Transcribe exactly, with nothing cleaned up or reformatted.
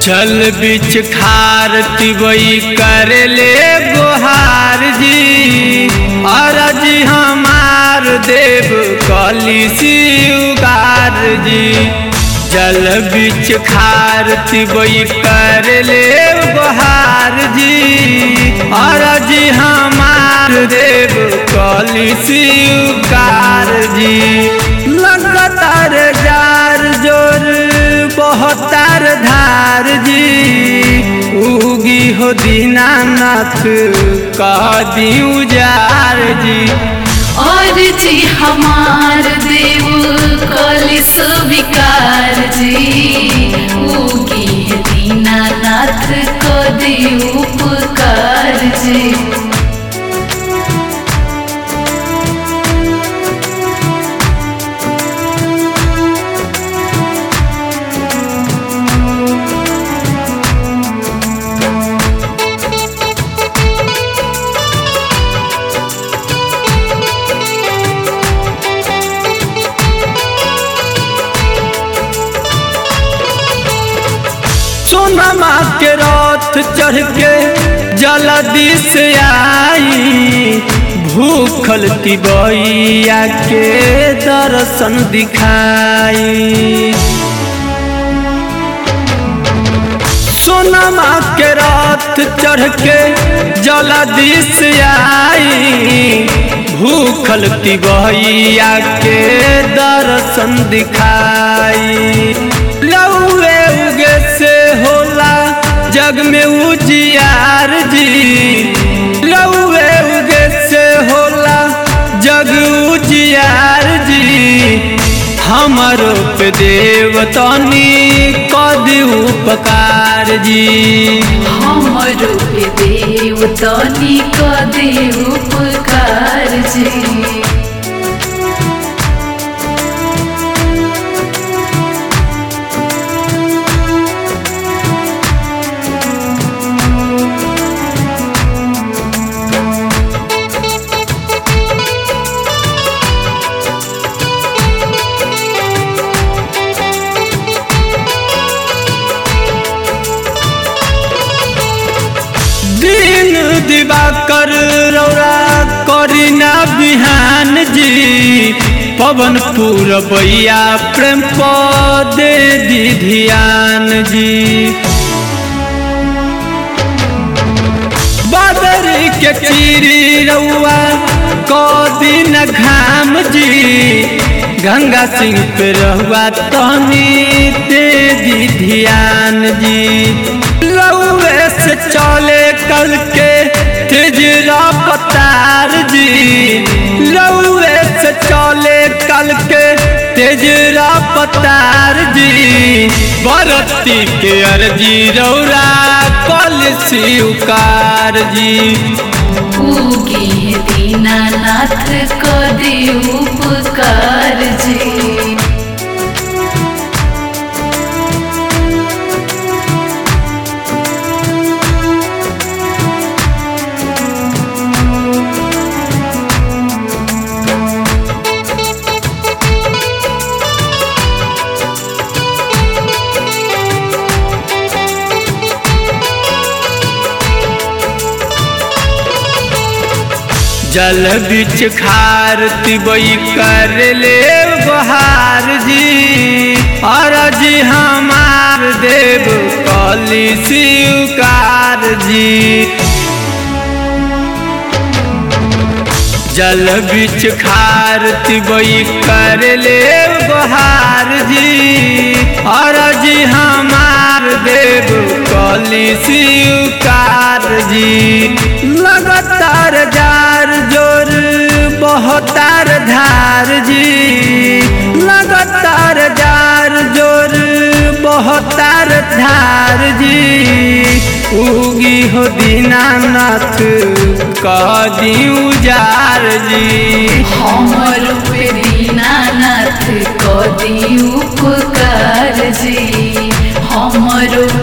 जल बिच खार तिवई कर ले गोहार जी। अरज हमार देव कली उगार जी। जल बिच खार तिवई कर ले गोहार जी। अरज हमार देव कली उगार जी। लगातार जार जोर बहुतार धार जी। उगी हो दीनानाथ कदी उजार जी। और जी हमार देव कलिस विकार जी। उगी दीनानाथ कदी उपकार जी। सोनमा के रथ चढ़ के जल्दी से आई। भूखल तिवैया के दर्शन दिखाई। सोनमा के रथ चढ़ के जल्दी से आई। भूखल तिवैया के दर्शन दिखाई। लौए उगे से होला जग में उजियार जी। लौए उगे से होला जग उजियार जी। हमारो पे देवतनी कदी उपकार जी। हमारो पे देवतनी कदी उपकार जी। दिन दिवाकर रौरा करीना बिहान जी। पवन पूरबैया प्रेम पदे दी ध्यान जी। बादर के चीरी रउआ कदी न घाम जी। गंगा सिंह पे रहुआ तहनी दे दी ध्यान जी। लौए से चले कल के तेज रफ्तार जी। लौए से चले कल के तेज रफ्तार जी। बरती के अर्जी रौरा कल स्वीकार जी। उगी दीनानाथ कदी उपकार जी। जल बिच खार तिवई कर ले गोहार जी। अरज हमार देव कली उगार जी। जल बिच खार तिवई कर ले गोहार जी। अरज हमार देव कली उगार जी। लगातार जार जोर बहुतार धार जी। लगातार जार जोर बहुतार धार जी। उगी हो दीनानाथ कदी उजार जी। हमारो पे दीनानाथ कदी उपकार जी। हमारो